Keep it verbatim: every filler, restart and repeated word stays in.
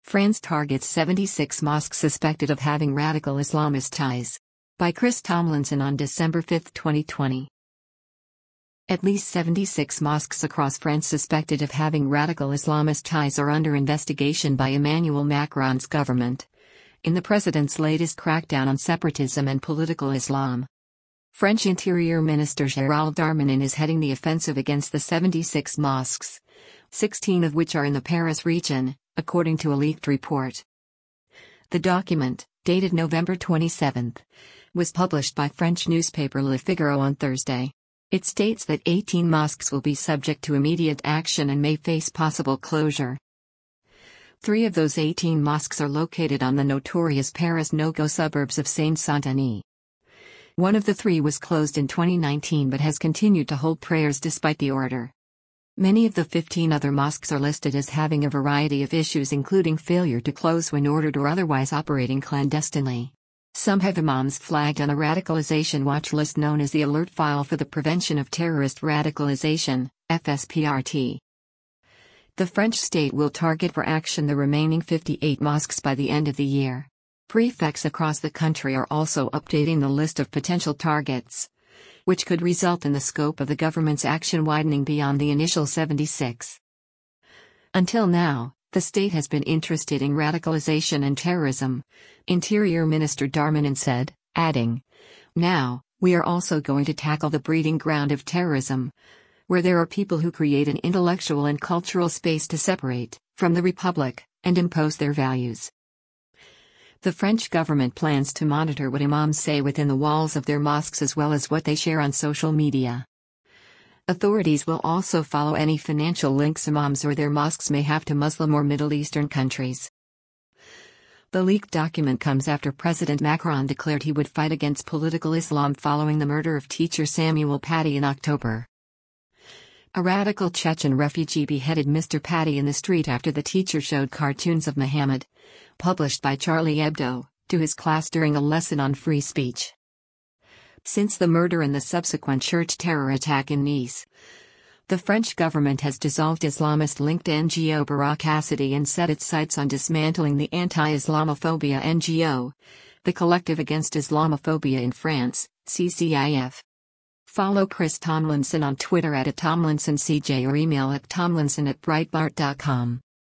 France targets seventy-six mosques suspected of having radical Islamist ties. By Chris Tomlinson on December fifth, twenty twenty. At least seventy-six mosques across France suspected of having radical Islamist ties are under investigation by Emmanuel Macron's government, in the president's latest crackdown on separatism and political Islam. French Interior Minister Gérald Darmanin is heading the offensive against the seventy-six mosques, sixteen of which are in the Paris region, according to a leaked report. The document, dated November twenty-seventh, was published by French newspaper Le Figaro on Thursday. It states that eighteen mosques will be subject to immediate action and may face possible closure. Three of those eighteen mosques are located on the notorious Paris no-go suburbs of Seine-Saint-Denis. One of the three was closed in twenty nineteen but has continued to hold prayers despite the order. Many of the fifteen other mosques are listed as having a variety of issues, including failure to close when ordered or otherwise operating clandestinely. Some have imams flagged on a radicalization watch list known as the Alert File for the Prevention of Terrorist Radicalization, F S P R T. The French state will target for action the remaining fifty-eight mosques by the end of the year. Prefects across the country are also updating the list of potential targets, which could result in the scope of the government's action widening beyond the initial seventy-six. Until now, the state has been interested in radicalization and terrorism, Interior Minister Darmanin said, adding, "Now, we are also going to tackle the breeding ground of terrorism, where there are people who create an intellectual and cultural space to separate from the Republic and impose their values." The French government plans to monitor what imams say within the walls of their mosques as well as what they share on social media. Authorities will also follow any financial links imams or their mosques may have to Muslim or Middle Eastern countries. The leaked document comes after President Macron declared he would fight against political Islam following the murder of teacher Samuel Paty in October. A radical Chechen refugee beheaded Mister Paty in the street after the teacher showed cartoons of Muhammad, published by Charlie Hebdo, to his class during a lesson on free speech. Since the murder and the subsequent church terror attack in Nice, the French government has dissolved Islamist-linked N G O Barakacity and set its sights on dismantling the anti-Islamophobia N G O, the Collective Against Islamophobia in France, C C I F. Follow Chris Tomlinson on Twitter at Tomlinson C J or email at tomlinson at breitbart dot com.